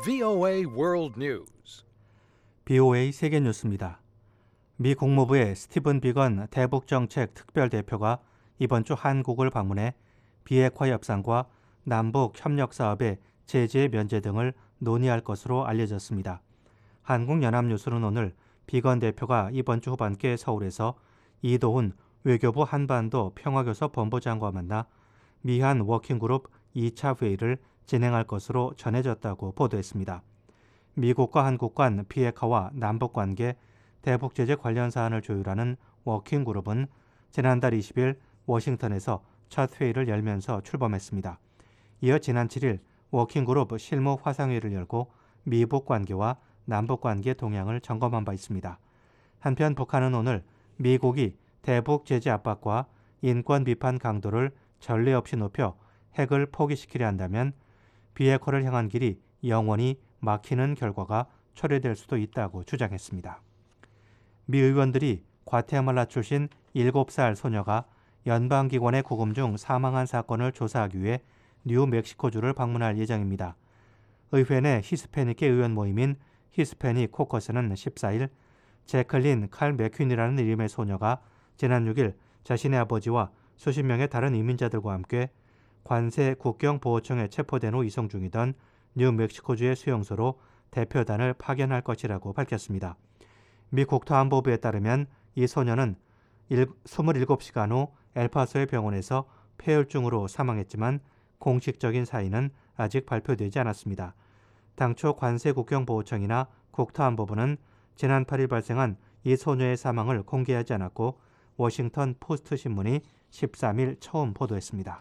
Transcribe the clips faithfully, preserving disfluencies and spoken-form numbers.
브이오에이 World News. 브이오에이 세계 뉴스입니다. 미 국무부의 스티븐 비건 대북정책 특별대표가 이번 주 한국을 방문해 비핵화 협상과 남북 협력 사업의 제재 면제 등을 논의할 것으로 알려졌습니다. 한국연합뉴스는 오늘 비건 대표가 이번 주 후반기에 서울에서 이도훈 외교부 한반도 평화교섭 본부장과 만나 미한 워킹그룹 이 차 회의를 진행할 것으로 전해졌다고 보도했습니다. 미국과 한국 간 비핵화와 남북관계, 대북제재 관련 사안을 조율하는 워킹그룹은 지난달 이십 일 워싱턴에서 첫 회의를 열면서 출범했습니다. 이어 지난 칠 일 워킹그룹 실무 화상회의를 열고 미북 관계와 남북관계 동향을 점검한 바 있습니다. 한편 북한은 오늘 미국이 대북 제재 압박과 인권 비판 강도를 전례 없이 높여 핵을 포기시키려 한다면 비핵화를 향한 길이 영원히 막히는 결과가 초래될 수도 있다고 주장했습니다. 미 의원들이 과테말라 출신 일곱 살 소녀가 연방기관의 구금 중 사망한 사건을 조사하기 위해 뉴멕시코주를 방문할 예정입니다. 의회 내 히스패닉계 의원 모임인 히스패닉 코커스는 십사 일 제클린 칼 맥퀸이라는 이름의 소녀가 지난 육 일 자신의 아버지와 수십 명의 다른 이민자들과 함께 관세 국경보호청에 체포된 후 이송 중이던 뉴멕시코주의 수용소로 대표단을 파견할 것이라고 밝혔습니다. 미 국토안보부에 따르면 이 소녀는 이십칠 시간 후 엘파소의 병원에서 폐혈증으로 사망했지만 공식적인 사인은 아직 발표되지 않았습니다. 당초 관세국경보호청이나 국토안보부는 지난 팔 일 발생한 이 소녀의 사망을 공개하지 않았고 워싱턴 포스트 신문이 십삼 일 처음 보도했습니다.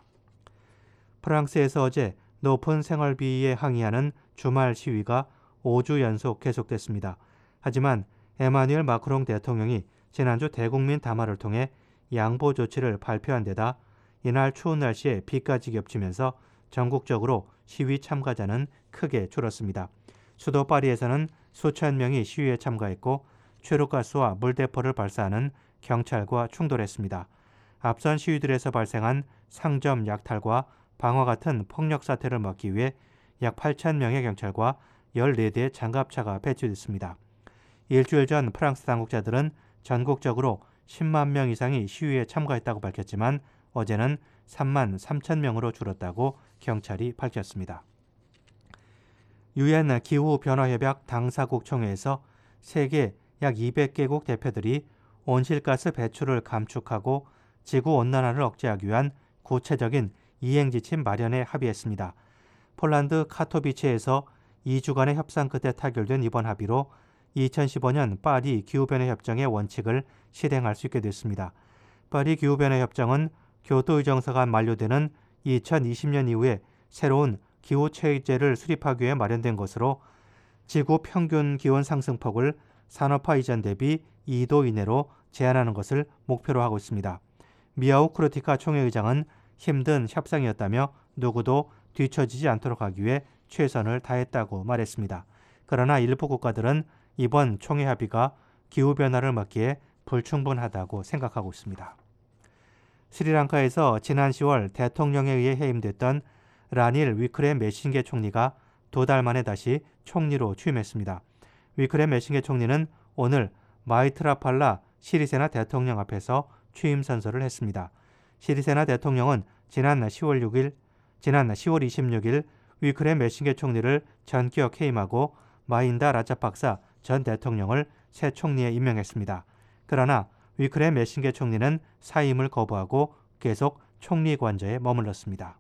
프랑스에서 어제 높은 생활비에 항의하는 주말 시위가 오 주 연속 계속됐습니다. 하지만 에마뉘엘 마크롱 대통령이 지난주 대국민 담화를 통해 양보 조치를 발표한 데다 이날 추운 날씨에 비까지 겹치면서 전국적으로 시위 참가자는 크게 줄었습니다. 수도 파리에서는 수천 명이 시위에 참가했고 최루가스와 물대포를 발사하는 경찰과 충돌했습니다. 앞선 시위들에서 발생한 상점 약탈과 방화 같은 폭력 사태를 막기 위해 약 팔천 명의 경찰과 열네 대의 장갑차가 배치됐습니다. 일주일 전 프랑스 당국자들은 전국적으로 십만 명 이상이 시위에 참가했다고 밝혔지만 어제는 삼만 삼천 명으로 줄었다고 경찰이 밝혔습니다. 유엔 기후변화협약 당사국 총회에서 세계 약 이백 개국 대표들이 온실가스 배출을 감축하고 지구온난화를 억제하기 위한 구체적인 이행지침 마련에 합의했습니다. 폴란드 카토비체에서 이 주간의 협상 끝에 타결된 이번 합의로 이천십오 년 파리 기후변화협정의 원칙을 실행할 수 있게 됐습니다. 파리 기후변화협정은 교토의정서가 만료되는 이천이십 년 이후에 새로운 기후체제를 수립하기 위해 마련된 것으로 지구 평균 기온 상승폭을 산업화 이전 대비 이 도 이내로 제한하는 것을 목표로 하고 있습니다. 미아우 크루티카 총회의장은 힘든 협상이었다며 누구도 뒤처지지 않도록 하기 위해 최선을 다했다고 말했습니다. 그러나 일부 국가들은 이번 총회 합의가 기후변화를 막기에 불충분하다고 생각하고 있습니다. 스리랑카에서 지난 시월 대통령에 의해 해임됐던 라닐 위크레 메신게 총리가 두 달 만에 다시 총리로 취임했습니다. 위크레 메신게 총리는 오늘 마이트라팔라 시리세나 대통령 앞에서 취임 선서를 했습니다. 시리세나 대통령은 지난 시월 육 일, 지난 시월 이십육 일 위크레 메신게 총리를 전격 해임하고 마힌다 라자팍사 전 대통령을 새 총리에 임명했습니다. 그러나 위크레 메신게 총리는 사임을 거부하고 계속 총리 관저에 머물렀습니다.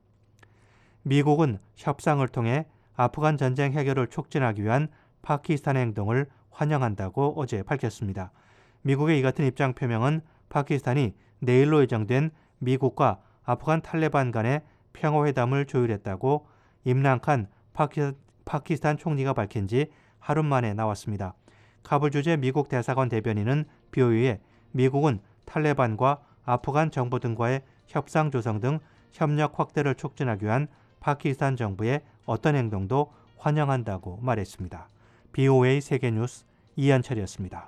미국은 협상을 통해 아프간 전쟁 해결을 촉진하기 위한 파키스탄의 행동을 환영한다고 어제 밝혔습니다. 미국의 이 같은 입장 표명은 파키스탄이 내일로 예정된 미국과 아프간 탈레반 간의 평화회담을 조율했다고 임란칸 파키, 파키스탄 총리가 밝힌 지 하루 만에 나왔습니다. 카불 주재 미국 대사관 대변인은 비오이에 미국은 탈레반과 아프간 정부 등과의 협상 조성 등 협력 확대를 촉진하기 위한 파키스탄 정부의 어떤 행동도 환영한다고 말했습니다. 브이오에이 세계뉴스 이현철이었습니다.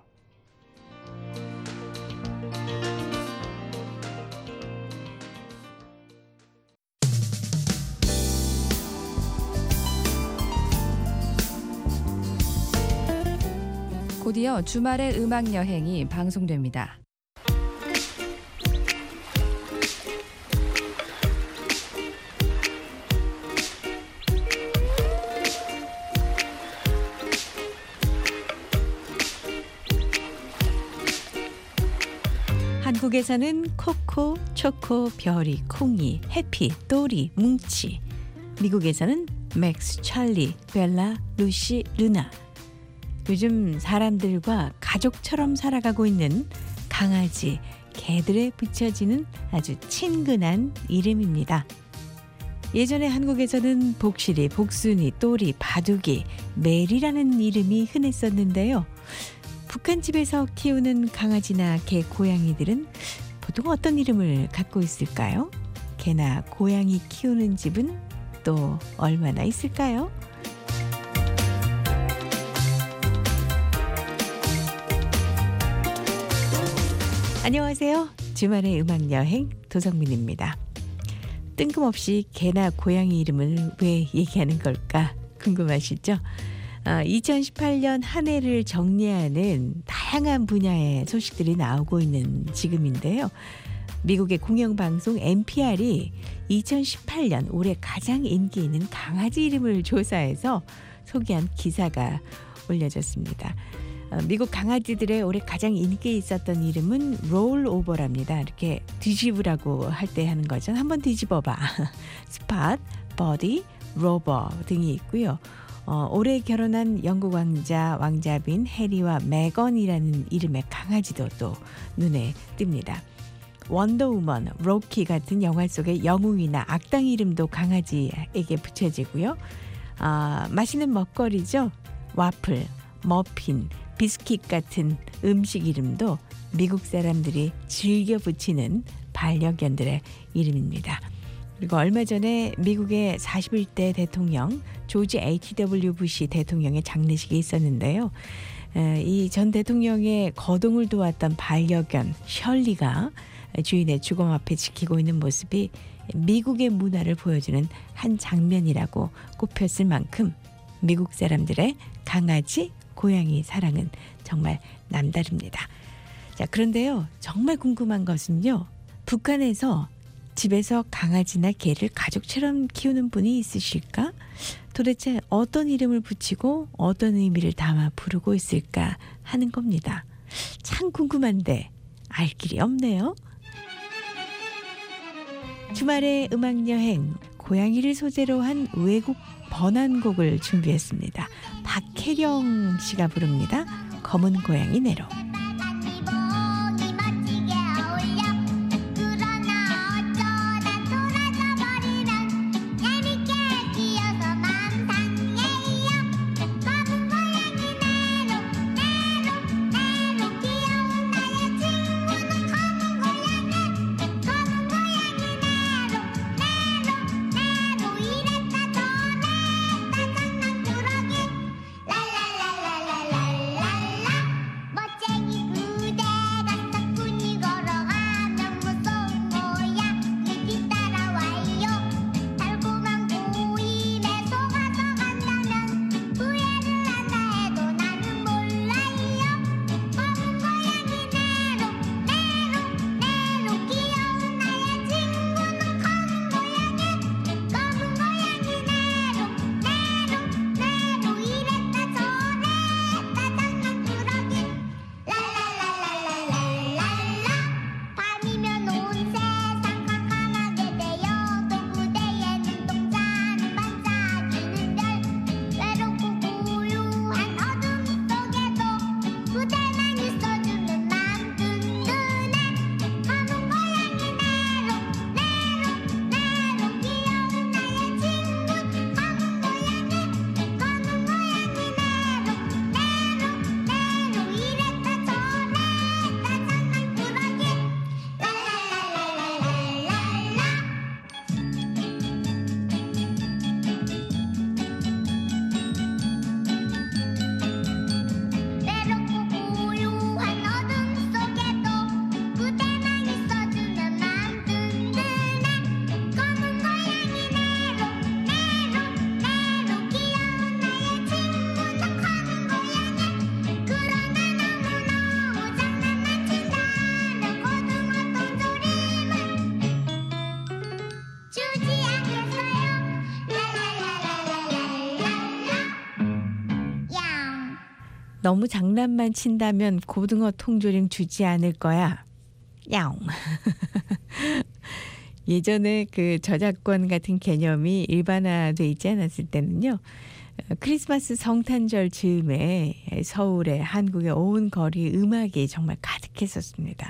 곧이어 주말의 음악 여행이 방송됩니다. 한국에서는 코코, 초코, 별이, 콩이, 해피, 또리, 뭉치. 미국에서는 맥스, 찰리, 벨라, 루시, 루나. 요즘 사람들과 가족처럼 살아가고 있는 강아지, 개들에 붙여지는 아주 친근한 이름입니다. 예전에 한국에서는 복실이, 복순이, 또리, 바둑이, 메리라는 이름이 흔했었는데요. 북한 집에서 키우는 강아지나 개, 고양이들은 보통 어떤 이름을 갖고 있을까요? 개나 고양이 키우는 집은 또 얼마나 있을까요? 안녕하세요. 주말의 음악 여행 도성민입니다. 뜬금없이 개나 고양이 이름을 왜 얘기하는 걸까 궁금하시죠? 이천십팔 년 한 해를 정리하는 다양한 분야의 소식들이 나오고 있는 지금인데요. 미국의 공영방송 엔피알이 이천십팔 년 올해 가장 인기 있는 강아지 이름을 조사해서 소개한 기사가 올려졌습니다. 미국 강아지들의 올해 가장 인기 있었던 이름은 롤오버랍니다. 이렇게 뒤집으라고 할 때 하는 거죠. 한번 뒤집어봐. 스팟, 버디, 로버 등이 있고요. 어, 올해 결혼한 영국 왕자 왕자빈 해리와 메건이라는 이름의 강아지도 또 눈에 띕니다. 원더우먼, 로키 같은 영화 속의 영웅이나 악당 이름도 강아지에게 붙여지고요. 아, 맛있는 먹거리죠. 와플, 머핀, 비스킷 같은 음식 이름도 미국 사람들이 즐겨 붙이는 반려견들의 이름입니다. 그리고 얼마 전에 미국의 사십일 대 대통령 조지 에이치 더블유 부시 대통령의 장례식이 있었는데요. 이 전 대통령의 거동을 도왔던 반려견 셜리가 주인의 주검 앞에 지키고 있는 모습이 미국의 문화를 보여주는 한 장면이라고 꼽혔을 만큼 미국 사람들의 강아지, 고양이 사랑은 정말 남다릅니다. 자, 그런데요. 정말 궁금한 것은요. 북한에서 집에서 강아지나 개를 가족처럼 키우는 분이 있으실까? 도대체 어떤 이름을 붙이고 어떤 의미를 담아 부르고 있을까 하는 겁니다. 참 궁금한데 알 길이 없네요. 주말의 음악여행, 고양이를 소재로 한 외국 번안곡을 준비했습니다. 박혜령 씨가 부릅니다. 검은 고양이 네로. 멋쟁이 너무 장난만 친다면 고등어 통조림 주지 않을 거야. 야옹. 예전에 그 저작권 같은 개념이 일반화돼 있지 않았을 때는요. 크리스마스 성탄절 즈음에 서울의 한국의 온 거리 음악이 정말 가득했었습니다.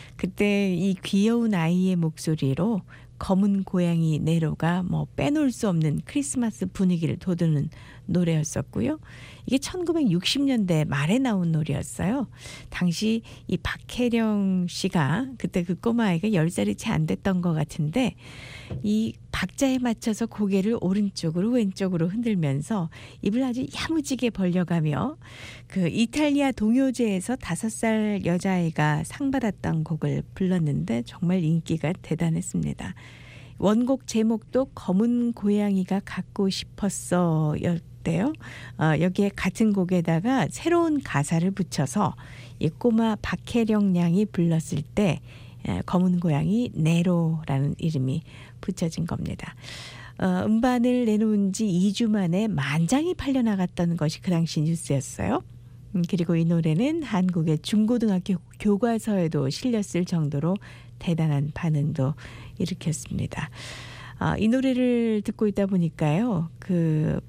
그때 이 귀여운 아이의 목소리로 검은 고양이 네로가 뭐 빼놓을 수 없는 크리스마스 분위기를 돋우는 노래였었고요. 이게 천구백육십 년대 말에 나온 노래였어요. 당시 이 박혜령 씨가 그때 그 꼬마아이가 열 살이 채 안 됐던 것 같은데 이 박자에 맞춰서 고개를 오른쪽으로 왼쪽으로 흔들면서 입을 아주 야무지게 벌려가며 그 이탈리아 동요제에서 다섯 살 여자아이가 상 받았던 곡을 불렀는데 정말 인기가 대단했습니다. 원곡 제목도 검은 고양이가 갖고 싶었어 였대요. 어, 여기에 같은 곡에다가 새로운 가사를 붙여서 이 꼬마 박혜령 양이 불렀을 때 검은 고양이 네로라는 이름이 붙여진 겁니다. 어, 음반을 내놓은 지 이 주 만에 만 장이 팔려나갔던 것이 그 당시 뉴스였어요. 음, 그리고 이 노래는 한국의 중고등학교 교과서에도 실렸을 정도로 대단한 반응도 일으켰습니다. 어, 이 노래를 듣고 있다 보니까요. 그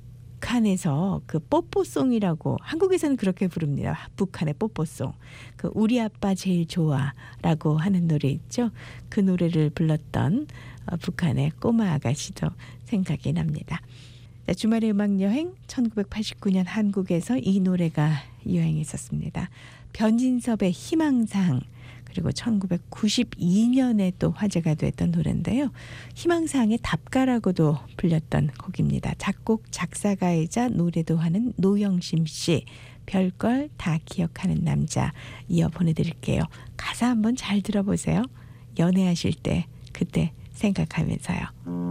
북한에서 그 뽀뽀송이라고 한국에서는 그렇게 부릅니다. 북한의 뽀뽀송. 그 우리 아빠 제일 좋아라고 하는 노래 있죠. 그 노래를 불렀던 어, 북한의 꼬마 아가씨도 생각이 납니다. 자, 주말의 음악여행 천구백팔십구 년 한국에서 이 노래가 유행했었습니다. 변진섭의 희망상 그리고 천구백구십이 년에 또 화제가 됐던 노래인데요. 희망사항의 답가라고도 불렸던 곡입니다. 작곡 작사가이자 노래도 하는 노영심 씨. 별걸 다 기억하는 남자 이어 보내드릴게요. 가사 한번 잘 들어보세요. 연애하실 때 그때 생각하면서요.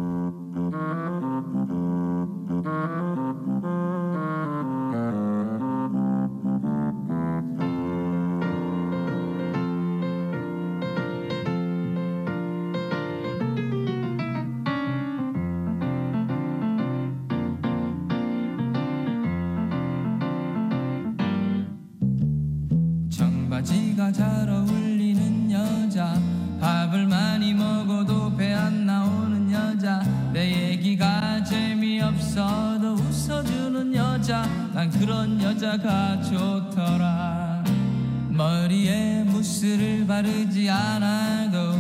청바지가 잘 어울리는 여자 밥을 많이 먹어도 배 안 나오는 여자 내 얘기가 재미없어도 웃어주는 여자 난 그런 여자가 좋더라 머리에 무스를 바르지 않아도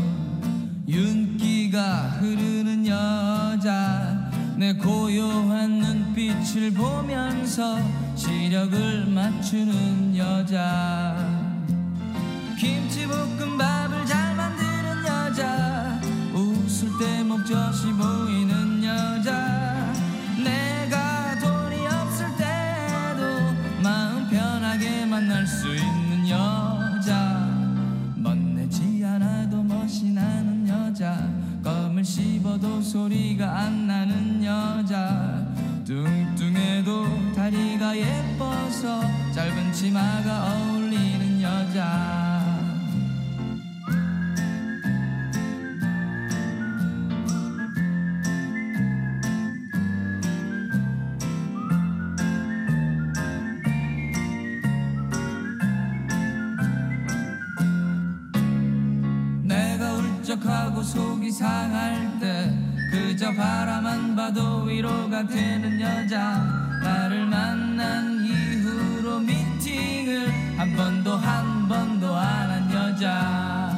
윤기가 흐르는 여자 내 고요한 눈빛을 보면서 시력을 맞추는 여자 김치볶음밥을 잘 만드는 여자 웃을 때 목젖이 보이는 여자 내가 돈이 없을 때도 마음 편하게 만날 수 있는 여자 멋내지 않아도 멋이 나는 여자 껌을 씹어도 소리가 안 나는 여자 뚱뚱해도 다리가 예뻐서 짧은 치마가 어울리는 여자 내가 울적하고 속이 상할 때 그저 바라만 봐도 위로가 되는 여자 나를 만난 이후로 미팅을 한 번도 한 번도 안 한 여자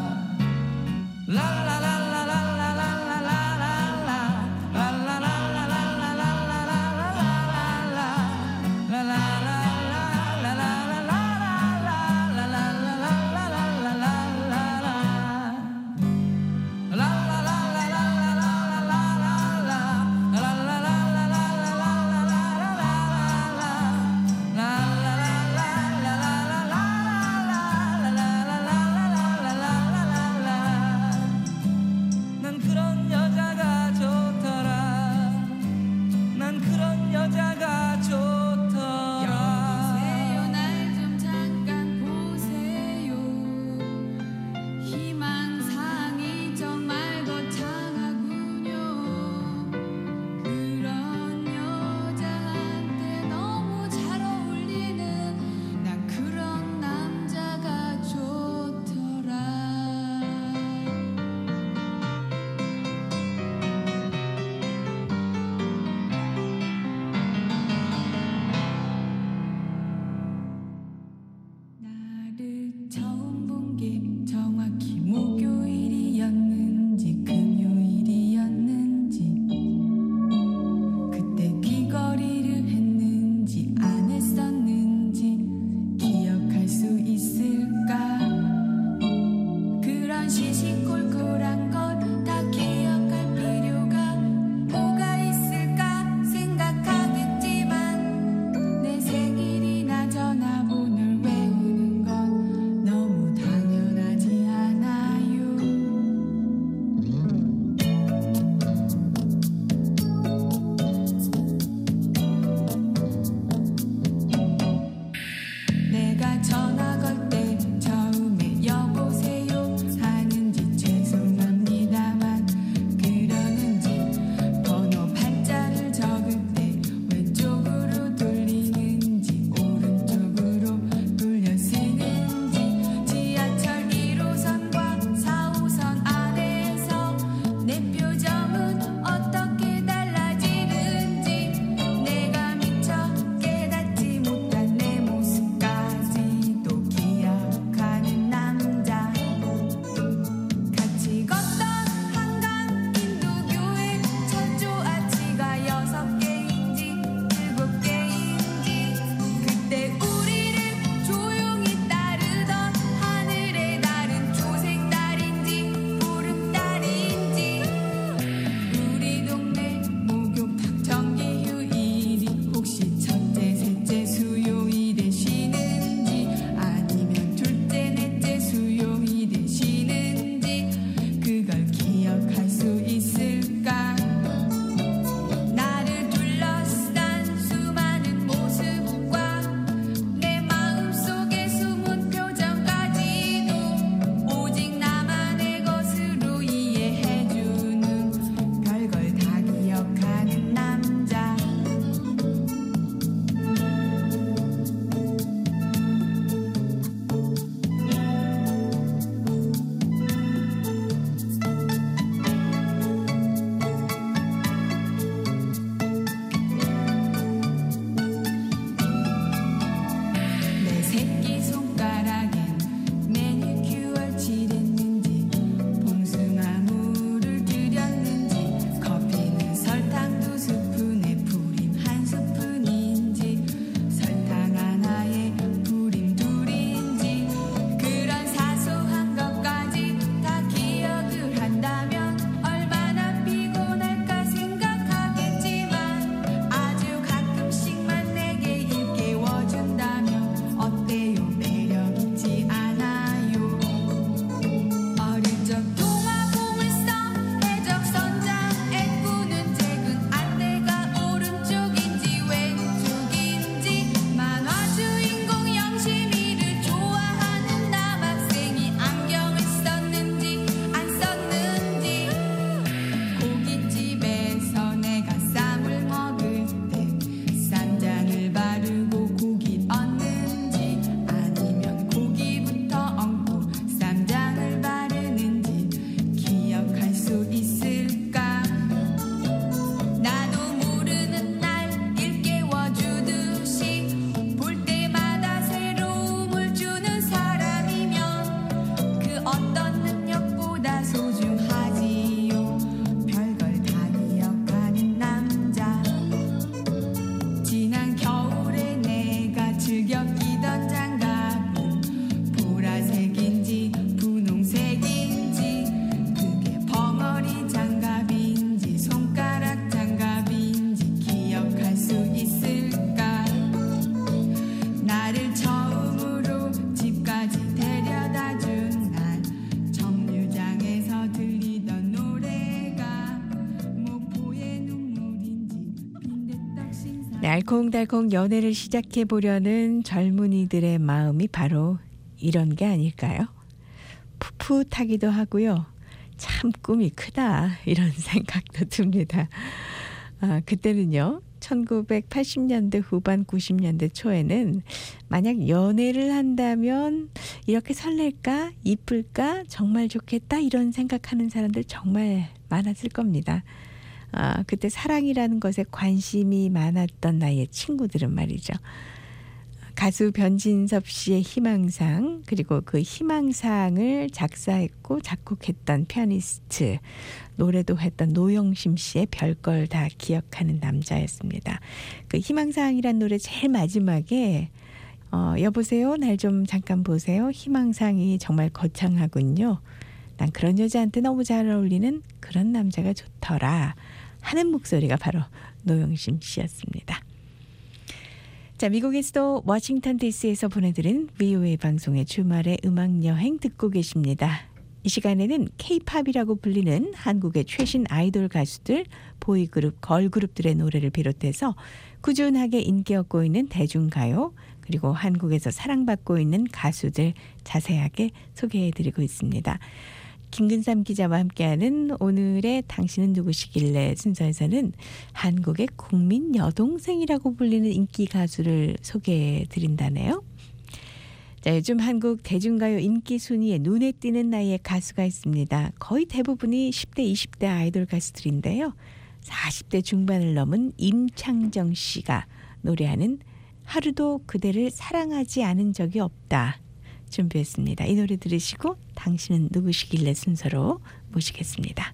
네, 알콩달콩 연애를 시작해 보려는 젊은이들의 마음이 바로 이런 게 아닐까요? 풋풋하기도 하고요. 참 꿈이 크다 이런 생각도 듭니다. 아, 그때는요. 천구백팔십 년대 후반 구십 년대 초에는 만약 연애를 한다면 이렇게 설렐까? 이쁠까? 정말 좋겠다? 이런 생각하는 사람들 정말 많았을 겁니다. 아, 그때 사랑이라는 것에 관심이 많았던 나이의 친구들은 말이죠. 가수 변진섭 씨의 희망상, 그리고 그 희망상을 작사했고 작곡했던 피아니스트, 노래도 했던 노영심 씨의 별걸 다 기억하는 남자였습니다. 그 희망상이란 노래 제일 마지막에 어, 여보세요, 날 좀 잠깐 보세요. 희망상이 정말 거창하군요. 난 그런 여자한테 너무 잘 어울리는 그런 남자가 좋더라 하는 목소리가 바로 노영심 씨였습니다. 자, 미국에서도 워싱턴 디씨에서 보내드린 브이오에이 방송의 주말의 음악여행 듣고 계십니다. 이 시간에는 K-팝이라고 불리는 한국의 최신 아이돌 가수들, 보이그룹, 걸그룹들의 노래를 비롯해서 꾸준하게 인기 얻고 있는 대중가요, 그리고 한국에서 사랑받고 있는 가수들 자세하게 소개해드리고 있습니다. 김근삼 기자와 함께하는 오늘의 당신은 누구시길래 순서에서는 한국의 국민 여동생이라고 불리는 인기 가수를 소개해 드린다네요. 자, 요즘 한국 대중가요 인기 순위에 눈에 띄는 나이의 가수가 있습니다. 거의 대부분이 십 대, 이십 대 아이돌 가수들인데요. 사십 대 중반을 넘은 임창정 씨가 노래하는 하루도 그대를 사랑하지 않은 적이 없다 준비했습니다. 이 노래 들으시고 당신은 누구시길래 순서로 모시겠습니다.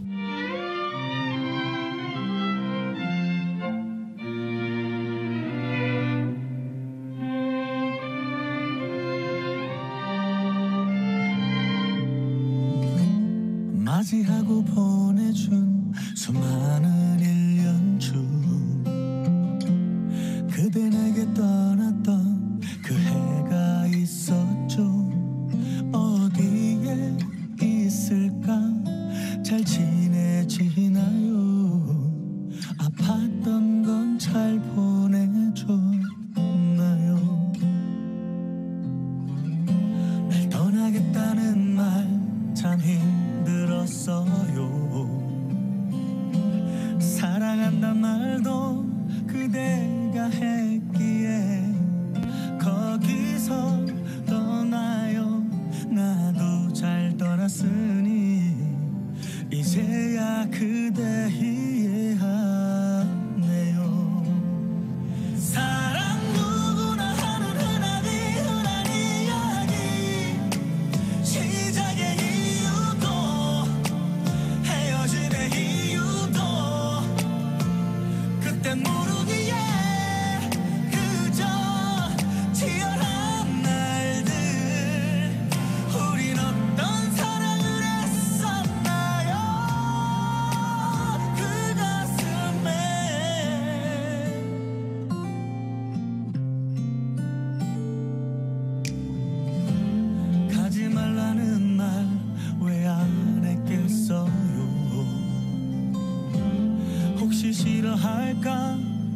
맞이하고 보내준 수많은 일 년 중 그대 내게 떠났던 그 해가 있었죠. 어디에 있을까? 잘 지내지나요? 아팠던 건 잘 보내줬나요? 날 떠나겠다는 말 참 힘들었어요. 사랑한단 말도 그대가 했기에 거기서 떠나요. 나도 잘 떠났으니 이제야 그대 이해하네요. 사랑 누구나 하는 흔한 이 흔한 이야기 시작의 이유도 헤어짐의 이유도 그땐 모르기에 그저 치열한 날들 우린 어떤 사랑을 했었나요? 그 가슴에 가지 말라는 말 왜 안 했겠어요? 혹시 싫어할까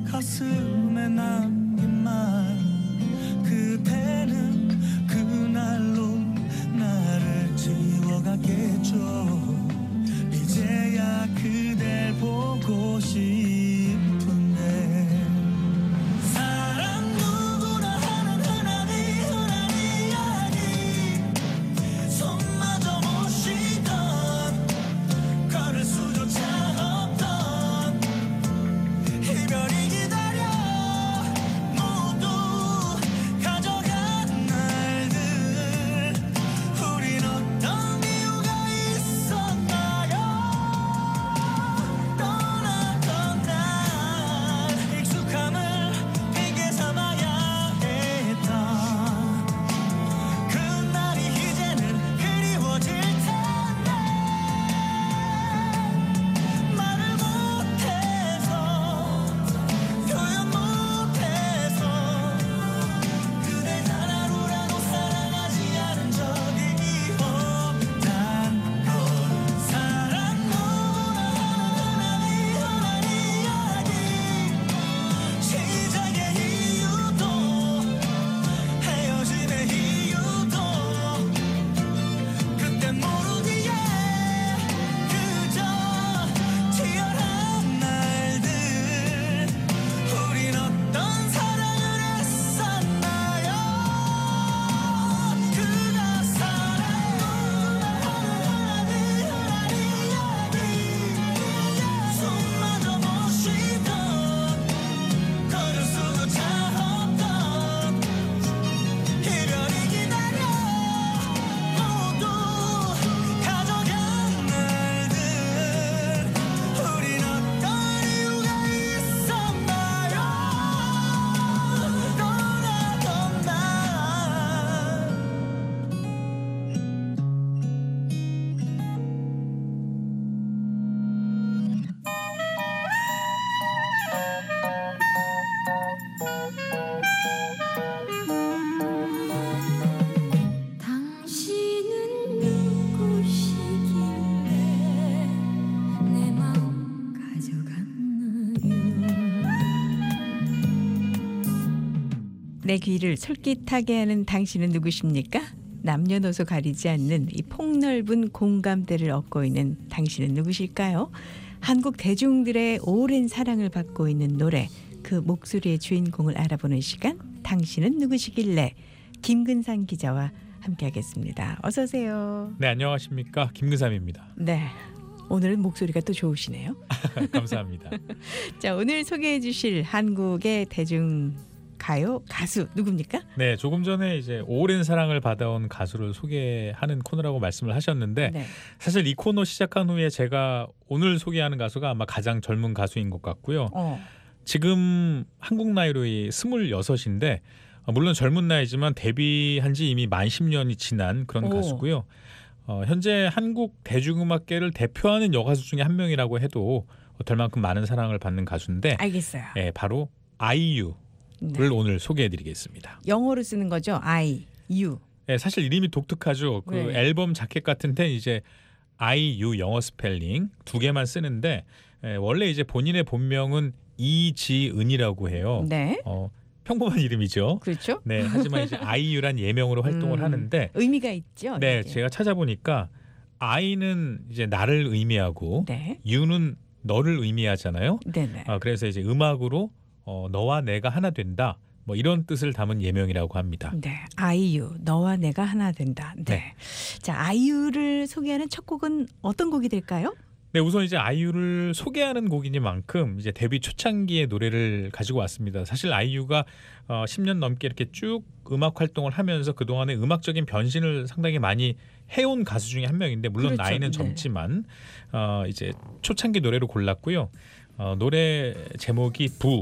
내 귀를 솔깃하게 하는 당신은 누구십니까? 남녀노소 가리지 않는 이 폭넓은 공감대를 얻고 있는 당신은 누구실까요? 한국 대중들의 오랜 사랑을 받고 있는 노래, 그 목소리의 주인공을 알아보는 시간, 당신은 누구시길래? 김근상 기자와 함께하겠습니다. 어서 오세요. 네, 안녕하십니까, 김근삼입니다. 네, 오늘은 목소리가 또 좋으시네요. 감사합니다. 자, 오늘 소개해 주실 한국의 대중 가요 가수 누굽니까? 네, 조금 전에 이제 오랜 사랑을 받아온 가수를 소개하는 코너라고 말씀을 하셨는데 네. 사실 이 코너 시작한 후에 제가 오늘 소개하는 가수가 아마 가장 젊은 가수인 것 같고요. 어. 지금 한국 나이로 이 스물여섯인데 물론 젊은 나이지만 데뷔한 지 이미 만 십 년이 지난 그런 오. 가수고요. 어, 현재 한국 대중음악계를 대표하는 여가수 중에 한 명이라고 해도 될 만큼 많은 사랑을 받는 가수인데 알겠어요. 예, 바로 아이유. 를 네. 오늘 소개해드리겠습니다. 영어로 쓰는 거죠. I, you. 네, 사실 이름이 독특하죠. 그 네. 앨범 자켓 같은데 이제 아이유 영어 스펠링 두 개만 쓰는데 에, 원래 이제 본인의 본명은 이지은이라고 해요. 네. 어, 평범한 이름이죠. 그렇죠. 네, 하지만 이제 아이유란 예명으로 활동을 음, 하는데, 의미가 있죠. 네, 이게. 제가 찾아보니까 아이는 이제 나를 의미하고 네. 유는 너를 의미하잖아요. 네네. 아, 그래서 이제 음악으로 어, 너와 내가 하나 된다. 뭐 이런 뜻을 담은 예명이라고 합니다. 네, 아이유 너와 내가 하나 된다. 네. 네. 자, 아이유를 소개하는 첫 곡은 어떤 곡이 될까요? 네, 우선 이제 아이유를 소개하는 곡이니만큼 이제 데뷔 초창기의 노래를 가지고 왔습니다. 사실 아이유가 어, 십 년 넘게 이렇게 쭉 음악 활동을 하면서 그 동안에 음악적인 변신을 상당히 많이 해온 가수 중에 한 명인데 물론 그렇죠. 나이는 네. 젊지만 어, 이제 초창기 노래로 골랐고요. 어, 노래 제목이 부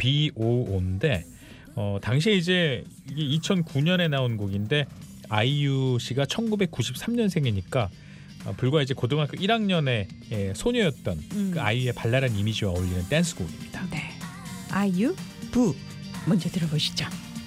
비오오인데 어, 당시에 이제 이게 이천구 년에 나온 곡인데 아이유 씨가 천구백구십삼 년생이니까 어, 불과 이제 고등학교 일 학년의 예, 소녀였던 음. 그 아이유의 발랄한 이미지와 어울리는 댄스곡입니다. 네, 아이유 부 먼저 들어보시죠.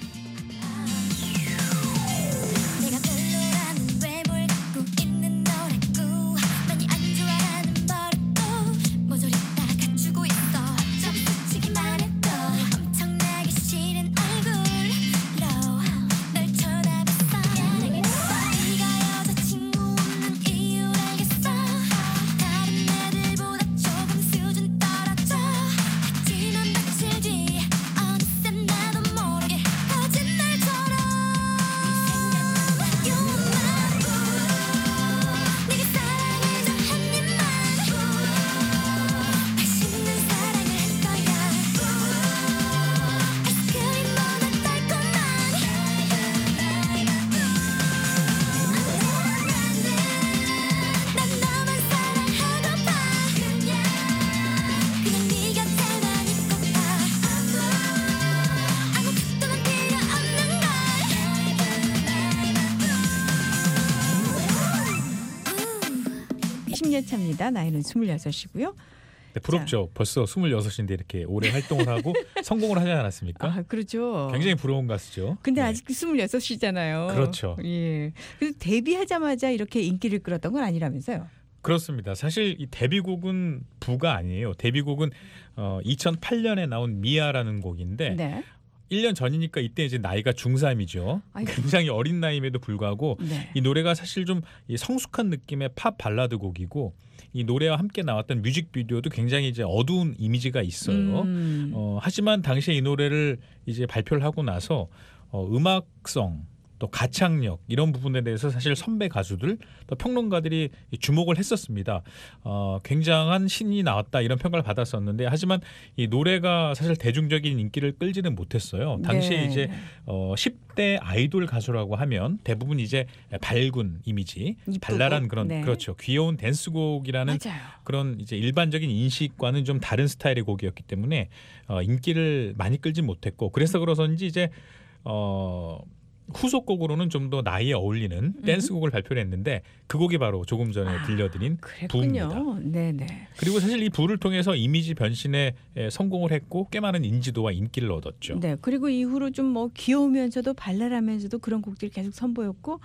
내가 별로라는 외모를 갖고 있는 너라고 많이 안 좋아하는 버릇도 모조리 다 갖추고 있어 좀 솔직히만 해도 엄청나게 싫은 얼굴로 널 쳐다봤어 네가 여자친구 없는 이유를 알겠어 다른 애들보다 조금 수준 떨어져 하지만 며칠 뒤 어느새 나도 모르게 거짓말처럼 You are my boo 내게 사랑을 좀 한 입만 맛있는 사랑을 할 거야 아이스크림 너무 달콤한 난 너만 사랑하고파 그냥 그냥 네 곁에만 있고파 아무 뜻도 필요 없는 걸 십 년 차입니다. 나이는 스물여섯이고요. 네, 부럽죠. 벌써 스물여섯인데 이렇게 오래 활동을 하고 성공을 하지 않았습니까? 아, 그렇죠. 굉장히 부러운 가수죠. 근데 네. 아직 스물여섯이잖아요. 그렇죠. 예. 그래서 데뷔하자마자 이렇게 인기를 끌었던 건 아니라면서요? 그렇습니다. 사실 이 데뷔곡은 부가 아니에요. 데뷔곡은 어, 이천팔 년에 나온 미아라는 곡인데 네. 일 년 전이니까 이때 이제 나이가 중삼이죠. 아이고. 굉장히 어린 나이임에도 불구하고 네. 이 노래가 사실 좀 이 성숙한 느낌의 팝 발라드 곡이고 이 노래와 함께 나왔던 뮤직비디오도 굉장히 이제 어두운 이미지가 있어요. 음. 어, 하지만 당시에 이 노래를 이제 발표를 하고 나서 어, 음악성 또 가창력 이런 부분에 대해서 사실 선배 가수들 또 평론가들이 주목을 했었습니다. 어, 굉장한 신이 나왔다 이런 평가를 받았었는데 하지만 이 노래가 사실 대중적인 인기를 끌지는 못했어요. 당시에 네. 이제 어, 십 대 아이돌 가수라고 하면 대부분 이제 밝은 이미지, 이쁘고, 발랄한 그런 네. 그렇죠. 귀여운 댄스곡이라는 맞아요. 그런 이제 일반적인 인식과는 좀 다른 스타일의 곡이었기 때문에 어, 인기를 많이 끌지 못했고 그래서 그러서인지 이제 어, 후속곡으로는 좀 더 나이에 어울리는 댄스곡을 발표를 했는데 그 곡이 바로 조금 전에 아, 들려드린 부입니다. 그랬군요. 네네. 그리고 사실 이 부를 통해서 이미지 변신에 에, 성공을 했고 꽤 많은 인지도와 인기를 얻었죠. 네. 그리고 이후로 좀 뭐 귀여우면서도 발랄하면서도 그런 곡들이 계속 선보였고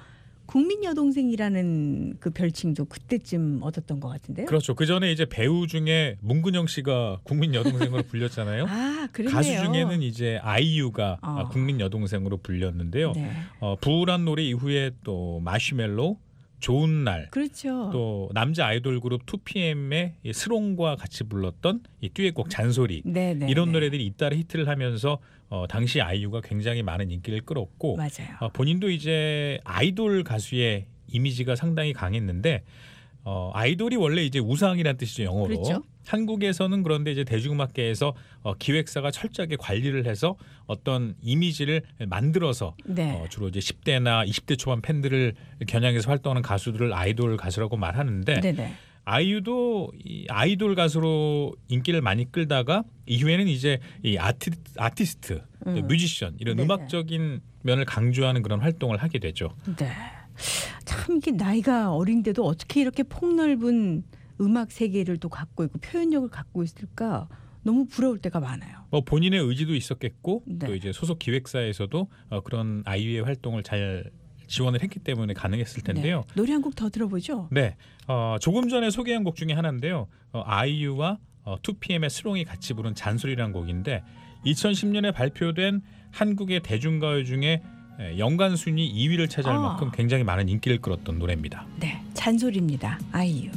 국민 여동생이라는 그 별칭도 그때쯤 얻었던 것 같은데요. 그렇죠. 그 전에 이제 배우 중에 문근영 씨가 국민 여동생으로 불렸잖아요. 아, 그러네요. 가수 중에는 이제 아이유가 어. 국민 여동생으로 불렸는데요. 네. 어, 부울한 노래 이후에 또 마시멜로, 좋은 날, 그렇죠. 또 남자 아이돌 그룹 투피엠의 이 스롱과 같이 불렀던 이 듀엣곡 잔소리 네, 네, 이런 네. 노래들이 잇따라 히트를 하면서 어, 당시 아이유가 굉장히 많은 인기를 끌었고 맞아요. 어, 본인도 이제 아이돌 가수의 이미지가 상당히 강했는데 어, 아이돌이 원래 이제 우상이라는 뜻이죠, 영어로. 그렇죠. 한국에서는 그런데 이제 대중음악계에서 어, 기획사가 철저하게 관리를 해서 어떤 이미지를 만들어서 네. 어, 주로 이제 십 대나 이십 대 초반 팬들을 겨냥해서 활동하는 가수들을 아이돌 가수라고 말하는데 네, 네. 아이유도 이 아이돌 가수로 인기를 많이 끌다가 이후에는 이제 이 아티, 아티스트, 음. 뮤지션 이런 네네. 음악적인 면을 강조하는 그런 활동을 하게 되죠. 네. 참 이게 나이가 어린데도 어떻게 이렇게 폭넓은 음악 세계를 또 갖고 있고 표현력을 갖고 있을까 너무 부러울 때가 많아요. 뭐 본인의 의지도 있었겠고 네. 또 이제 소속 기획사에서도 어, 그런 아이유의 활동을 잘 지원을 했기 때문에 가능했을 텐데요. 네. 노래 한 곡 더 들어보죠. 네, 어, 조금 전에 소개한 곡 중에 하나인데요. 어, 아이유와 어, 투피엠의 스롱이 같이 부른 잔소리라는 곡인데 이천십 년에 발표된 한국의 대중가요 중에 에, 연간 순위 이 위를 차지할 아. 만큼 굉장히 많은 인기를 끌었던 노래입니다. 네, 잔소리입니다. 아이유.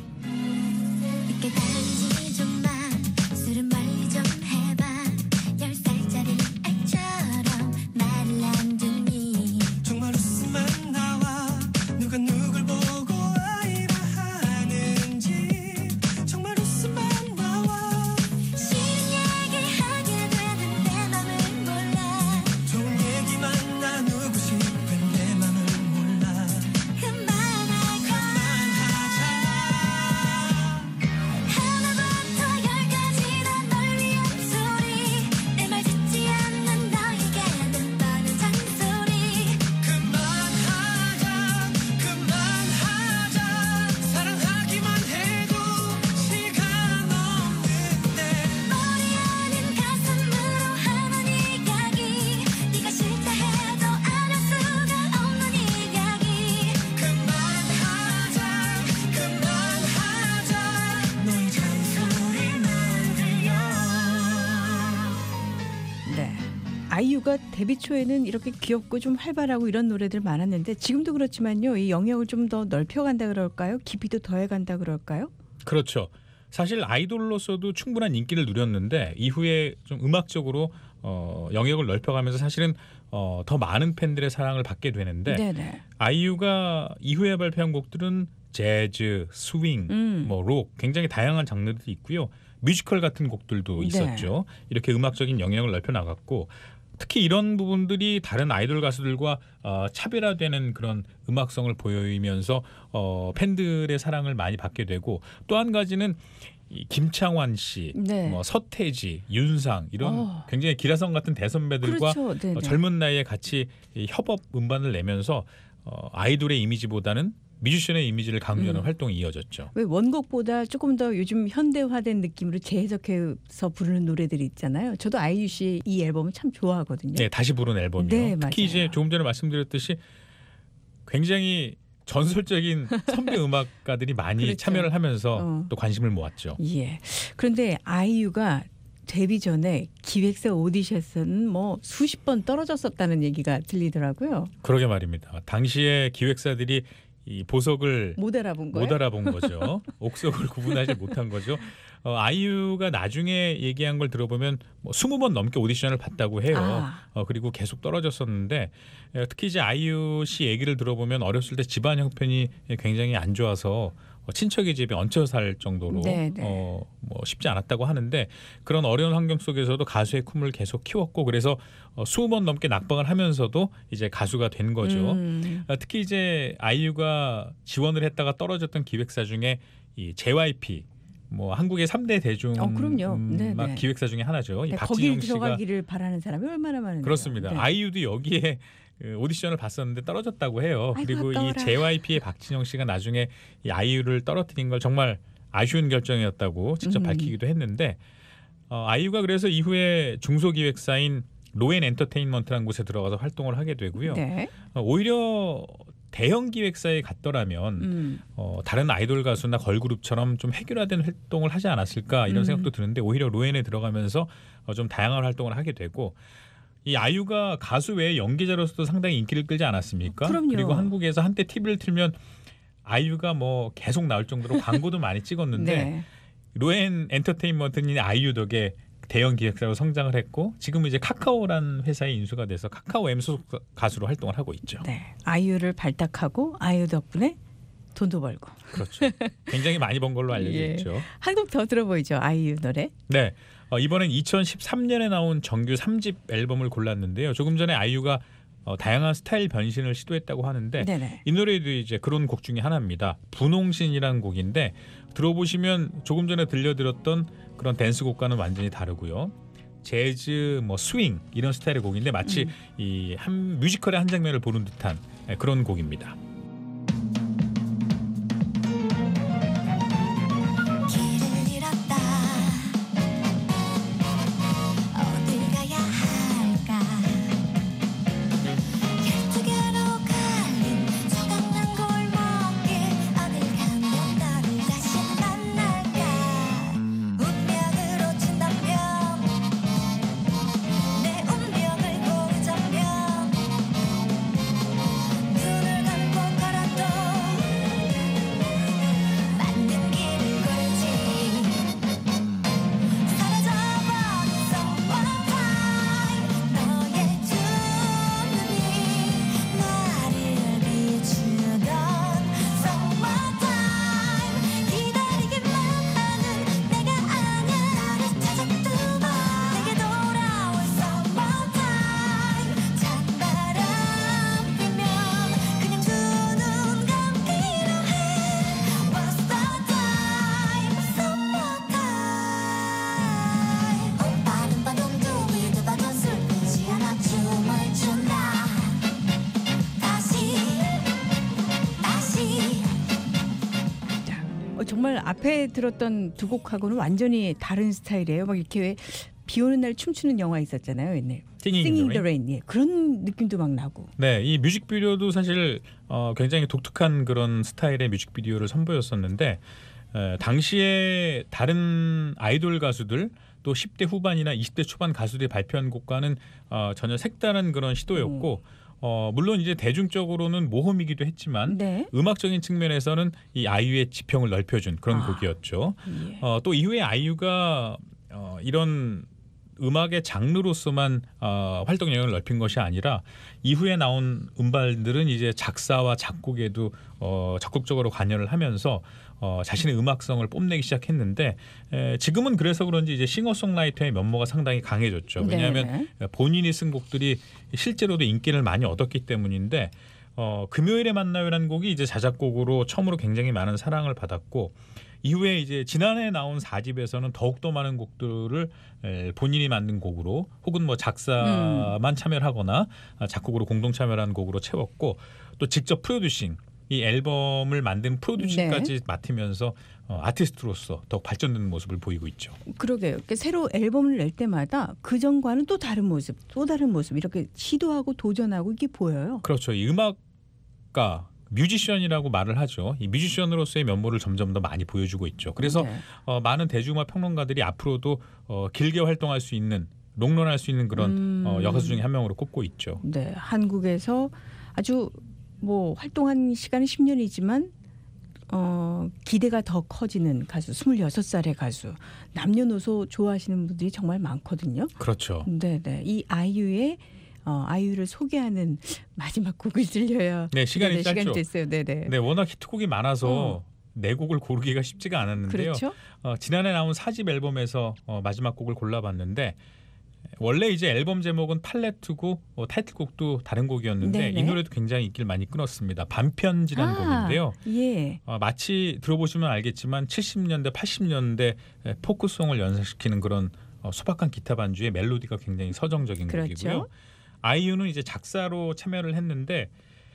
늦게 다니지 좀마 술은 멀리 좀 해봐 열 살짜리 애처럼 말을 안 듣니 정말 웃음만 나와 누가 누굴 보고 아이라 하는지 정말 웃음만 나와 싫은 얘기 하게 되는 내 맘을 몰라 좋은 얘기만 나누고 싶은 내 맘을 몰라 그만하자 하나부터 열까지 다 널 위한 소리 내 말 듣지 않는 너에게는 뻔한 잔소리 그만하자 그만하자 사랑하기만 해도 시간 없는데 머리 아닌 가슴으로 하는 이야기 네가 싫다 해도 안 할 수가 없는 이야기 그만하자 그만하자 너의 잔소리만 들려 네. 아이유가 데뷔 초에는 이렇게 귀엽고 좀 활발하고 이런 노래들 많았는데 지금도 그렇지만요. 이 영역을 좀 더 넓혀간다 그럴까요? 깊이도 더해간다 그럴까요? 그렇죠. 사실 아이돌로서도 충분한 인기를 누렸는데 이후에 좀 음악적으로 어, 영역을 넓혀가면서 사실은 어, 더 많은 팬들의 사랑을 받게 되는데 네네. 아이유가 이후에 발표한 곡들은 재즈, 스윙, 음. 뭐 록 굉장히 다양한 장르들이 있고요. 뮤지컬 같은 곡들도 네. 있었죠. 이렇게 음악적인 영역을 넓혀 나갔고 특히 이런 부분들이 다른 아이돌 가수들과 어, 차별화되는 그런 음악성을 보이면서 어, 팬들의 사랑을 많이 받게 되고 또 한 가지는 이 김창완 씨, 네. 뭐 서태지, 윤상 이런 어. 굉장히 기라성 같은 대선배들과 그렇죠. 네네. 어, 젊은 나이에 같이 이 협업 음반을 내면서 어, 아이돌의 이미지보다는 뮤지션의 이미지를 강조하는 음. 활동이 이어졌죠. 왜 원곡보다 조금 더 요즘 현대화된 느낌으로 재해석해서 부르는 노래들이 있잖아요. 저도 아이유 씨 이 앨범을 참 좋아하거든요. 네, 다시 부른 앨범이요. 네, 특히 맞아요. 이제 조금 전에 말씀드렸듯이 굉장히 전설적인 선배 음악가들이 많이 그렇죠. 참여를 하면서 어. 또 관심을 모았죠. 예. 그런데 아이유가 데뷔 전에 기획사 오디션에서는 뭐 수십 번 떨어졌었다는 얘기가 들리더라고요. 그러게 말입니다. 당시에 기획사들이 이 보석을 못 알아본 거예요? 못 알아본 거죠. 옥석을 구분하지 못한 거죠. 어, 아이유가 나중에 얘기한 걸 들어보면 뭐 스무 번 넘게 오디션을 봤다고 해요. 아. 어, 그리고 계속 떨어졌었는데 에, 특히 이제 아이유 씨 얘기를 들어보면 어렸을 때 집안 형편이 굉장히 안 좋아서 어, 친척의 집에 얹혀 살 정도로 네, 네. 어, 뭐 쉽지 않았다고 하는데 그런 어려운 환경 속에서도 가수의 꿈을 계속 키웠고 그래서 어, 스무 번 넘게 낙방을 하면서도 이제 가수가 된 거죠. 음. 어, 특히 이제 아이유가 지원을 했다가 떨어졌던 기획사 중에 이 제이와이피 뭐 한국의 삼 대 대중 어, 그럼요. 음, 네, 막 네. 기획사 중에 하나죠. 이 네, 박진영 거길 씨가 들어가기를 바라는 사람이 얼마나 많은데요. 그렇습니다. 네. 아이유도 여기에 그 오디션을 봤었는데 떨어졌다고 해요. 아이고, 그리고 이 아까워라. 제이와이피의 박진영 씨가 나중에 이 아이유를 떨어뜨린 걸 정말 아쉬운 결정이었다고 직접 음. 밝히기도 했는데 어, 아이유가 그래서 이후에 중소기획사인 로엔 엔터테인먼트라는 곳에 들어가서 활동을 하게 되고요. 네. 어, 오히려 대형 기획사에 갔더라면 음. 어, 다른 아이돌 가수나 걸그룹처럼 좀 획일화된 활동을 하지 않았을까 이런 음. 생각도 드는데 오히려 로엔에 들어가면서 어, 좀 다양한 활동을 하게 되고 이 아이유가 가수 외에 연기자로서도 상당히 인기를 끌지 않았습니까? 그럼요. 그리고 한국에서 한때 티비를 틀면 아이유가 뭐 계속 나올 정도로 광고도 많이 찍었는데 네. 로엔 엔터테인먼트는 아이유 덕에 대형 기획사로 성장을 했고 지금은 이제 카카오라는 회사에 인수가 돼서 카카오엠 소속 가수로 활동을 하고 있죠. 네. 아이유를 발탁하고 아이유 덕분에 돈도 벌고. 그렇죠. 굉장히 많이 번 걸로 알려져 예. 있죠. 한 곡 더 들어보이죠. 아이유 노래. 네. 어, 이번엔 이천십삼 년에 나온 정규 삼 집 앨범을 골랐는데요. 조금 전에 아이유가 어, 다양한 스타일 변신을 시도했다고 하는데 네네. 이 노래도 이제 그런 곡 중에 하나입니다. 분홍신이라는 곡인데 들어보시면 조금 전에 들려드렸던 그런 댄스곡과는 완전히 다르고요. 재즈, 뭐 스윙 이런 스타일의 곡인데 마치 음. 이 한 뮤지컬의 한 장면을 보는 듯한 그런 곡입니다. 길을 잃었다 어딜 가야 할까 열두 개로 갈린 조각난 골목길 어딜 가면 너를 다시 만날까 운명으로 친다면 내 운명을 고르자면 눈을 감고 걸어도 맞는 길을 걸지 사라져버린 someone time 너의 두 눈이 나를 비추던 someone time 기다리기만 하는 내가 아냐 나를 찾아두고 내게 돌아올 someone time 찬바람 불면 그냥 두 눈 감기로 해 What's the time someone time 오빠는 봐도 누구도 봐도 슬프지 않아 춤을 춘다 다시 다시 자, 어, 정말 앞에 들었던 두 곡하고는 완전히 다른 스타일이에요. 막 이렇게 왜 비 오는 날 춤추는 영화 있었잖아요, 옛날. Singing in Singing the the Rain. 예, 그런 느낌도 막 나고. 네, 이 뮤직비디오도 사실 어, 굉장히 독특한 그런 스타일의 뮤직비디오를 선보였었는데 에, 당시에 다른 아이돌 가수들 또 십 대 후반이나 이십 대 초반 가수들이 발표한 곡과는 어, 전혀 색다른 그런 시도였고 어, 물론 이제 대중적으로는 모험이기도 했지만 네. 음악적인 측면에서는 이 아이유의 지평을 넓혀준 그런 아. 곡이었죠. 예. 어, 또 이후에 아이유가 어, 이런 음악의 장르로서만 어, 활동 영역을 넓힌 것이 아니라 이후에 나온 음반들은 이제 작사와 작곡에도 어, 적극적으로 관여를 하면서 어, 자신의 음악성을 뽐내기 시작했는데 에, 지금은 그래서 그런지 이제 싱어송라이터의 면모가 상당히 강해졌죠. 왜냐하면 네. 본인이 쓴 곡들이 실제로도 인기를 많이 얻었기 때문인데 어, 금요일에 만나요라는 곡이 이제 자작곡으로 처음으로 굉장히 많은 사랑을 받았고 이후에 이제 지난해 나온 사 집에서는 더욱더 많은 곡들을 에, 본인이 만든 곡으로 혹은 뭐 작사만 참여를 하거나 아, 작곡으로 공동 참여를 한 곡으로 채웠고 또 직접 프로듀싱 이 앨범을 만든 프로듀싱까지 맡으면서 어, 아티스트로서 더욱 발전되는 모습을 보이고 있죠. 그러게요. 그러니까 새로 앨범을 낼 때마다 그 전과는 또 다른 모습, 또 다른 모습 이렇게 시도하고 도전하고 이게 보여요. 그렇죠. 이 음악가 뮤지션이라고 말을 하죠. 이 뮤지션으로서의 면모를 점점 더 많이 보여주고 있죠. 그래서 네. 어, 많은 대중음악 평론가들이 앞으로도 어, 길게 활동할 수 있는 롱런할 수 있는 그런 음. 어, 여가수 중에 한 명으로 꼽고 있죠. 네, 한국에서 아주 뭐 활동한 시간은 십 년이지만 어, 기대가 더 커지는 가수, 스물여섯 살의 가수. 남녀노소 좋아하시는 분들이 정말 많거든요. 그렇죠. 네, 네. 이 아이유의 어, 아이유를 소개하는 마지막 곡을 들려요. 네, 시간이 네, 짧죠. 시간이 됐어요. 네, 네. 네, 워낙 히트곡이 많아서 어. 네 곡을 고르기가 쉽지가 않았는데요. 그렇죠? 어, 지난해 나온 사 집 앨범에서 어, 마지막 곡을 골라봤는데 원래 이제 앨범 제목은 팔레트고 어, 타이틀곡도 다른 곡이었는데 네네. 이 노래도 굉장히 인기를 많이 끌었습니다. 반편지라는 아, 곡인데요. 예. 어, 마치 들어보시면 알겠지만 칠십 년대, 팔십 년대 에, 포크송을 연상시키는 그런 어, 소박한 기타 반주의 멜로디가 굉장히 서정적인 그렇죠. 곡이고요. 아이유는 이제 작사로 참여를 했는데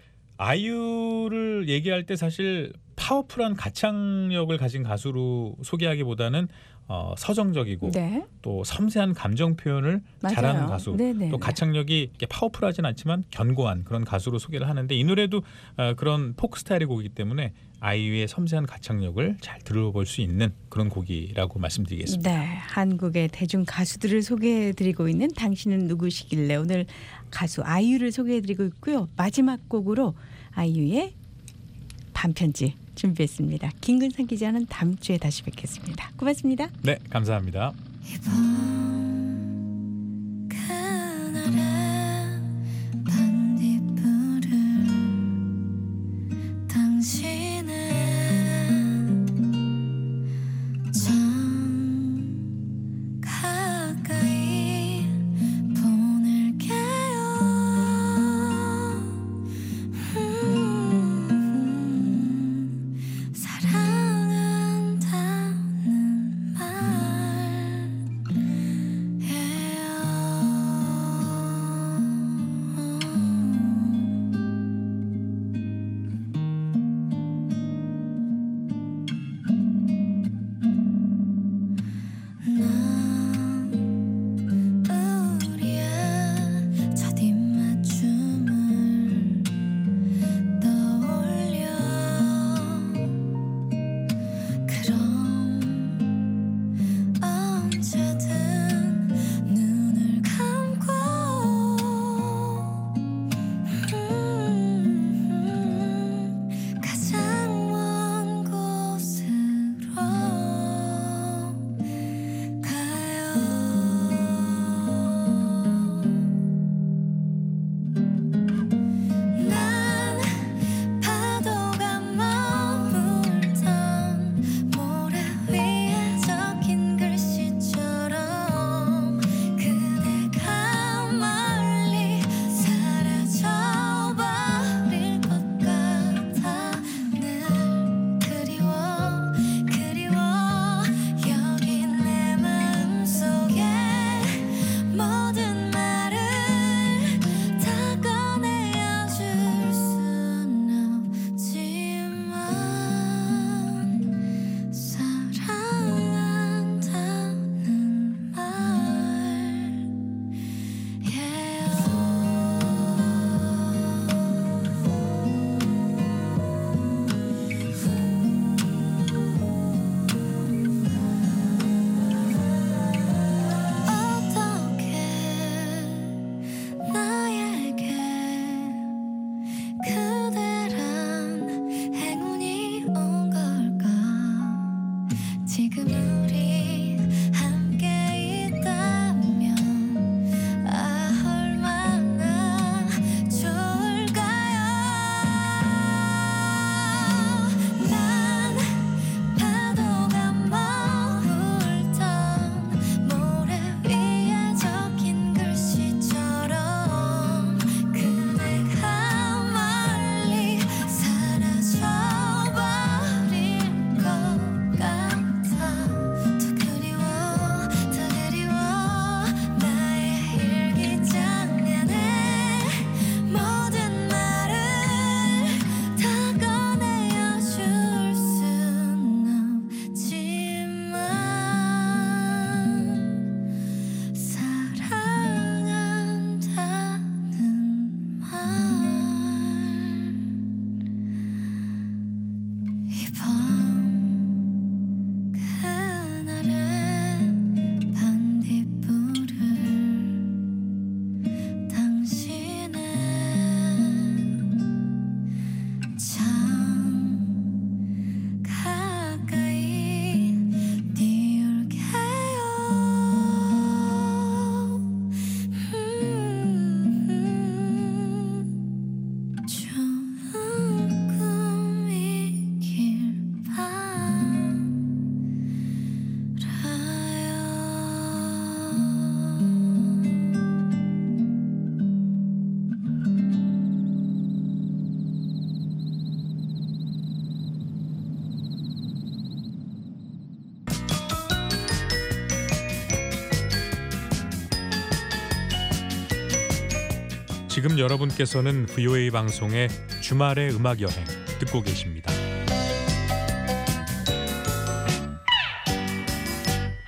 아이유를 얘기할 때 사실 파워풀한 가창력을 가진 가수로 소개하기보다는 어, 서정적이고 네. 또 섬세한 감정 표현을 맞아요. 잘하는 가수, 네네. 또 가창력이 이렇게 파워풀하진 않지만 견고한 그런 가수로 소개를 하는데 이 노래도 어, 그런 포크 스타일의 곡이기 때문에 아이유의 섬세한 가창력을 잘 들어볼 수 있는 그런 곡이라고 말씀드리겠습니다. 네, 한국의 대중 가수들을 소개해드리고 있는 당신은 누구시길래 오늘 가수 아이유를 소개해드리고 있고요. 마지막 곡으로 아이유의 반편지 준비했습니다. 김근상 기자는 다음 주에 다시 뵙겠습니다. 고맙습니다. 네, 감사합니다. 이번 그날의 반딧불을 당신은 참 가까이 보낼게요. 음, 사랑한다는 난 우리의 첫 입맞춤을 떠올려 그럼 언제든 눈을 감고 음, 가장 먼 곳으로 난 파도가 머물던 모래 위에 적힌 글씨처럼 그대가 멀리 사라져버릴 것 같아 늘 그리워 그리워 여기 내 마음속에 모든 말을 다 꺼내어줄 순 없지만 사랑한다는 어떻게 나에게 그대란 행운이 온 걸까 지금 우리 함께 있다면 아 얼마나 좋을까요 난 파도가 머물던 모래 위에 적힌 글씨처럼 그대가 멀리 사라져버릴 것 같아 더 그리워 더 그리워 나의 일기장면에 모든 말을 다 꺼내어줄 순 없지만 사랑한다는 말 이번 그날의 반딧불을 당신은 참 가까이 띄울게요 음, 좋은 꿈이길 지금 여러분께서는 브이오에이 방송의 주말의 음악 여행 듣고 계십니다.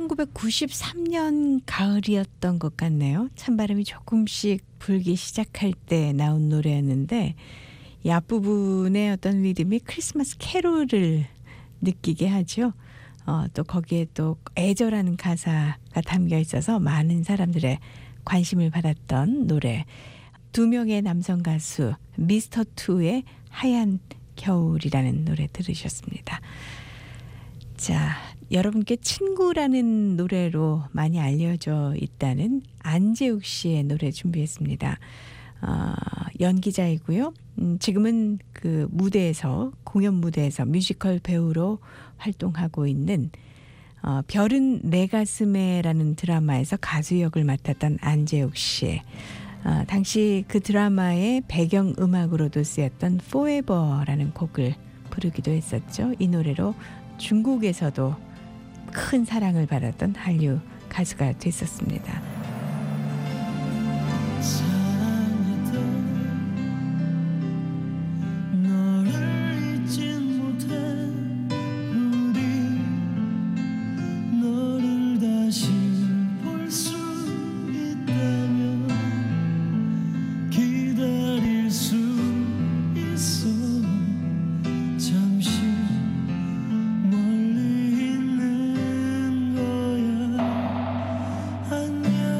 천구백구십삼 년 가을이었던 것 같네요. 찬바람이 조금씩 불기 시작할 때 나온 노래였는데 이 앞부분의 어떤 리듬이 크리스마스 캐롤을 느끼게 하죠. 어, 또 거기에 또 애절한 가사가 담겨 있어서 많은 사람들의 관심을 받았던 노래. 두 명의 남성 가수 미스터 투의 하얀 겨울이라는 노래 들으셨습니다. 자, 여러분께 친구라는 노래로 많이 알려져 있다는 안재욱 씨의 노래 준비했습니다. 어, 연기자이고요. 음, 지금은 그 무대에서 공연 무대에서 뮤지컬 배우로 활동하고 있는 어, 별은 내 가슴에라는 드라마에서 가수 역을 맡았던 안재욱 씨. 어, 당시 그 드라마의 배경 음악으로도 쓰였던 Forever라는 곡을 부르기도 했었죠. 이 노래로 중국에서도 큰 사랑을 받았던 한류 가수가 됐었습니다. 너를 잊진 못해 우리 너를 다시 볼 수 있다면 기다릴 수 있어 잠시 멀리 있는 거야 안녕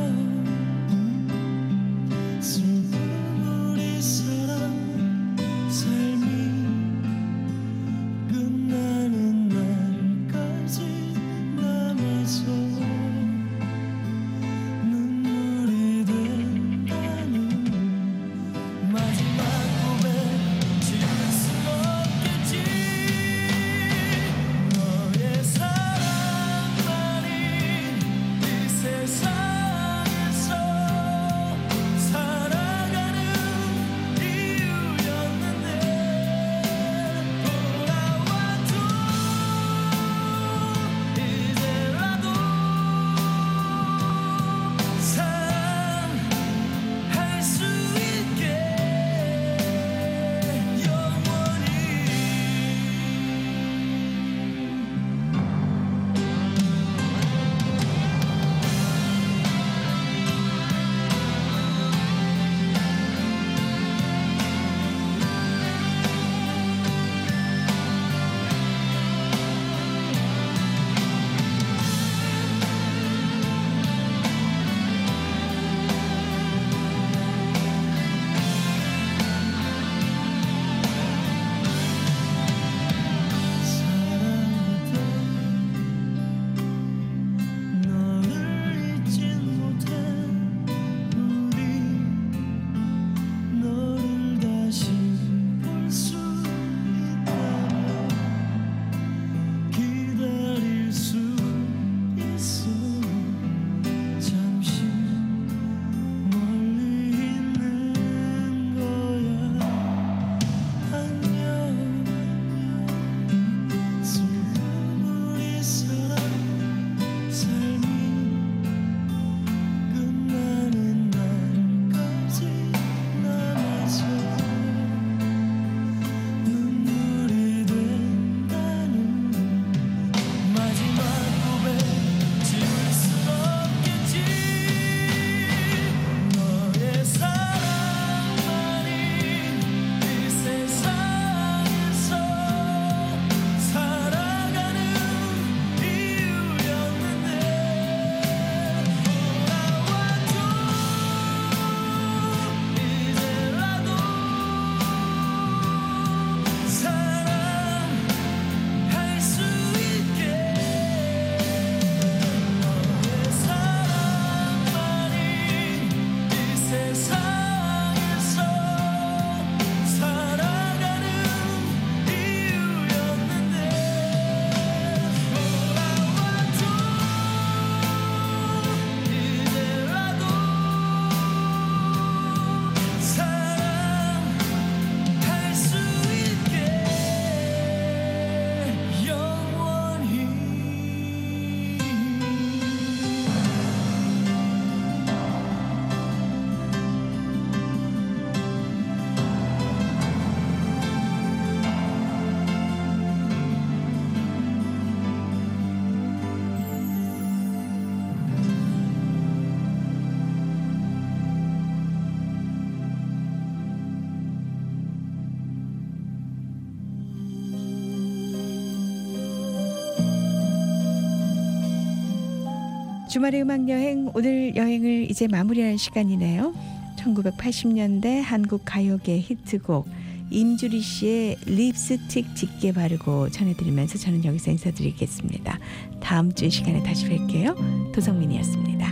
주말의 음악여행, 오늘 여행을 이제 마무리할 시간이네요. 천구백팔십 년대 한국 가요계 히트곡 임주리 씨의 립스틱 짙게 바르고 전해드리면서 저는 여기서 인사드리겠습니다. 다음 주 시간에 다시 뵐게요. 도성민이었습니다.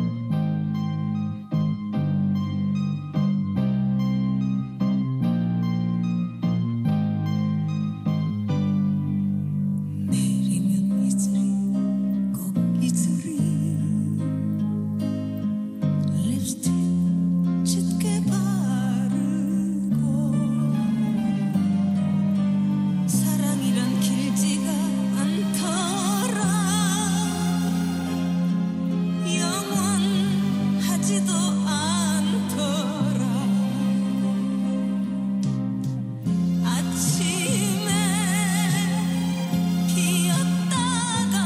내리면 이슬이 꼭 이슬이 립스틱 짙게 바르고 사랑이란 길지가 않더라 영원하지도 않더라 아침에 피었다가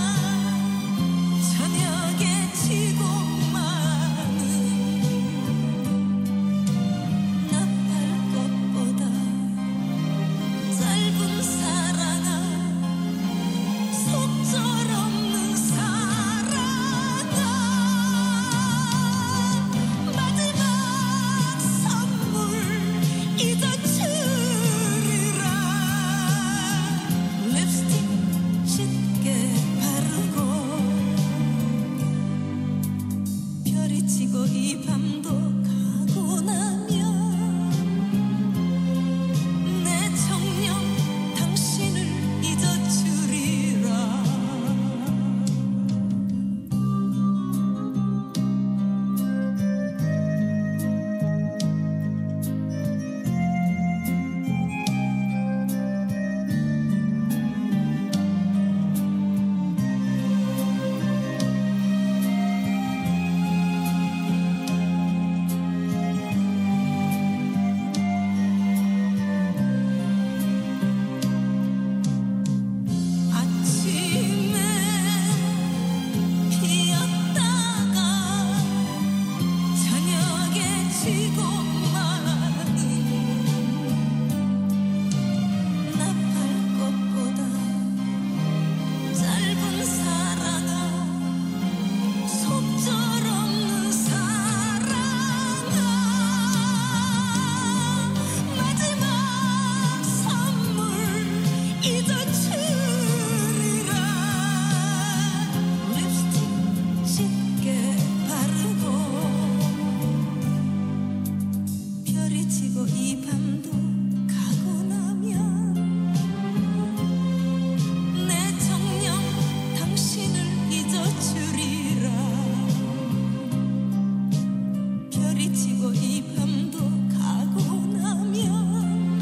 저녁에 지고 마는 나팔꽃보다 짧은 사랑아 속절없는 사랑아 마지막 선물 잊어주리라 립스틱 짙게 바르고 별이 지고 이 밤도 가고 나면 내 정녕 당신을 잊어주리라 아침에 피었다가 저녁에 지고 마는 나팔꽃보다 짧은 사랑아 속절없는 사랑아 마지막 선물 잊어주리라 립스틱 짙게 바르고 별이 지고 이 밤도 가고 나면 내 정녕 당신을 잊어주리라 별이 지고 이 밤도 가고 나면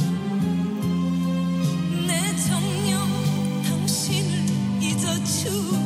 내 정녕 당신을 잊어주리라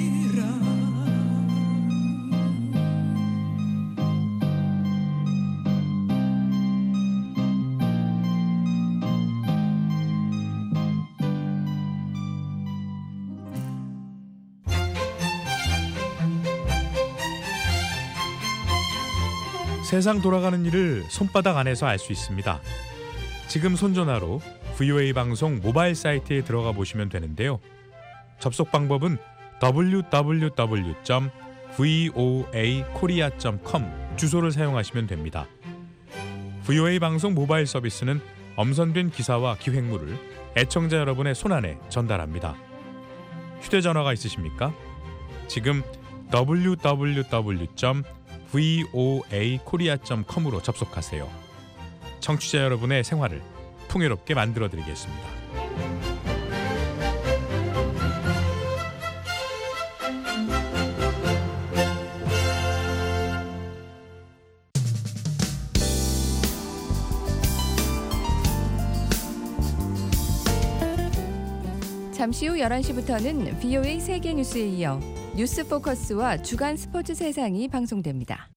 세상 돌아가는 일을 손바닥 안에서 알 수 있습니다. 지금 손전화로 브이오에이 방송 모바일 사이트에 들어가 보시면 되는데요. 접속 방법은 더블유 더블유 더블유 점 브이오에이 코리아 점 컴 주소를 사용하시면 됩니다. 브이오에이 방송 모바일 서비스는 엄선된 기사와 기획물을 애청자 여러분의 손안에 전달합니다. 휴대전화가 있으십니까? 지금 더블유 더블유 더블유 점 브이오에이 코리아 점 컴으로 접속하세요. 청취자 여러분의 생활을 풍요롭게 만들어드리겠습니다. 잠시 후 열한 시부터는 브이오에이 세계뉴스에 이어 뉴스 포커스와 주간 스포츠 세상이 방송됩니다.